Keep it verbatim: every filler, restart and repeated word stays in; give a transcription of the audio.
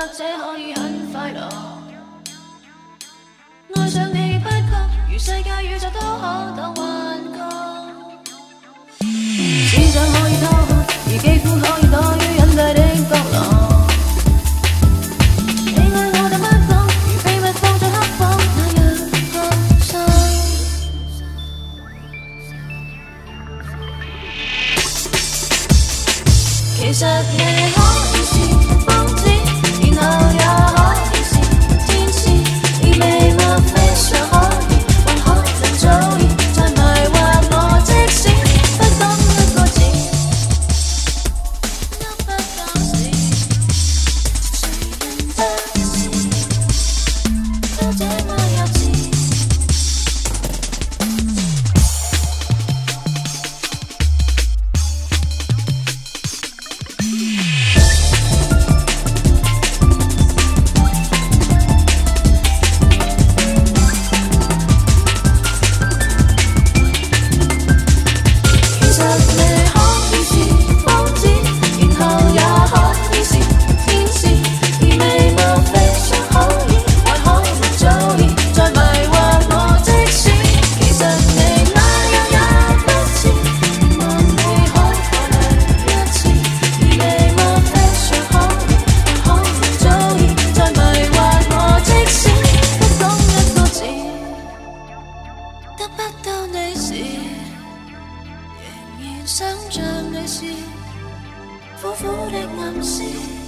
这可以很快樂。愛上你不覺，如世界宇宙都可當幻覺。思想可以偷看，而肌膚可以躲於隱蔽的角落。你愛我但不講，如秘密放在黑房那樣學生。其實你可以是瘋子，然後也可以是天使，而未莫非常可以，還可能早已在迷惑我，即使不講一個字，都不講是誰人的事，都這麼幼稚。得不到你時，仍然想像你是苦苦的暗示。